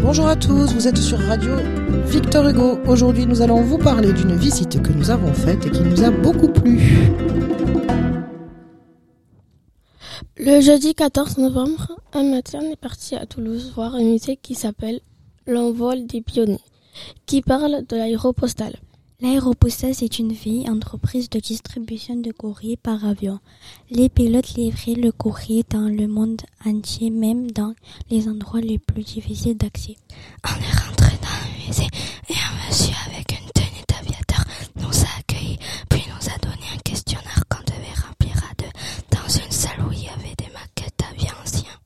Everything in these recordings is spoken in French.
Bonjour à tous, vous êtes sur Radio Victor Hugo. Aujourd'hui, nous allons vous parler d'une visite que nous avons faite et qui nous a beaucoup plu. Le jeudi 14 novembre, un matin, on est parti à Toulouse voir un musée qui s'appelle L'Envol des Pionniers, qui parle de l'aéropostale. L'aéropostale, c'est une vieille entreprise de distribution de courrier par avion. Les pilotes livraient le courrier dans le monde entier, même dans les endroits les plus difficiles d'accès. On est rentré dans le musée et un monsieur avec une tenue d'aviateur nous a accueillis, puis nous a donné un questionnaire qu'on devait remplir à deux dans une salle où il y avait des maquettes d'avions anciens.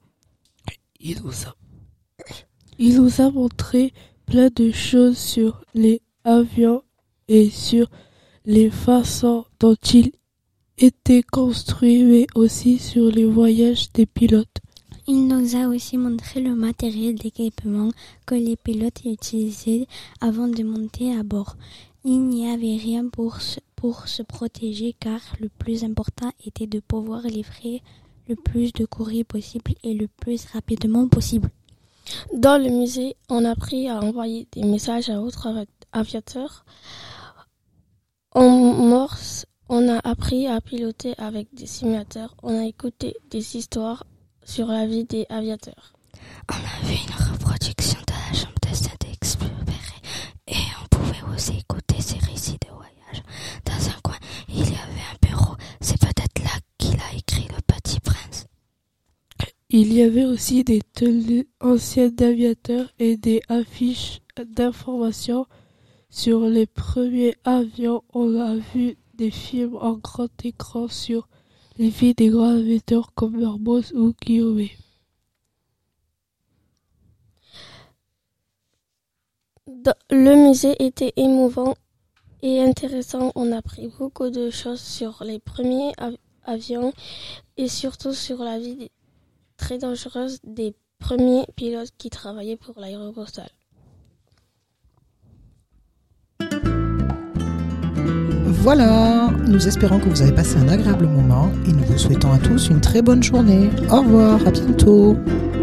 Il nous a montré plein de choses sur les avions et sur les façons dont ils étaient construits, mais aussi sur les voyages des pilotes. Il nous a aussi montré le matériel d'équipement que les pilotes utilisaient avant de monter à bord. Il n'y avait rien pour se protéger car le plus important était de pouvoir livrer le plus de courrier possible et le plus rapidement possible. Dans le musée, on a appris à envoyer des messages à autres aviateurs. En Morse, on a appris à piloter avec des simulateurs. On a écouté des histoires sur la vie des aviateurs. On a vu une reproduction de la chambre de Saint-Exupéry et on pouvait aussi écouter ses récits de voyage. Dans un coin, il y avait un bureau. C'est peut-être là qu'il a écrit Le Petit Prince. Il y avait aussi des tenues anciennes d'aviateurs et des affiches d'information. Sur les premiers avions, on a vu des films en grand écran sur les vies des grands aviateurs comme Mermoz ou Guillaume. Le musée était émouvant et intéressant. On a appris beaucoup de choses sur les premiers avions et surtout sur la vie très dangereuse des premiers pilotes qui travaillaient pour l'aéropostale. Voilà, nous espérons que vous avez passé un agréable moment et nous vous souhaitons à tous une très bonne journée. Au revoir, à bientôt.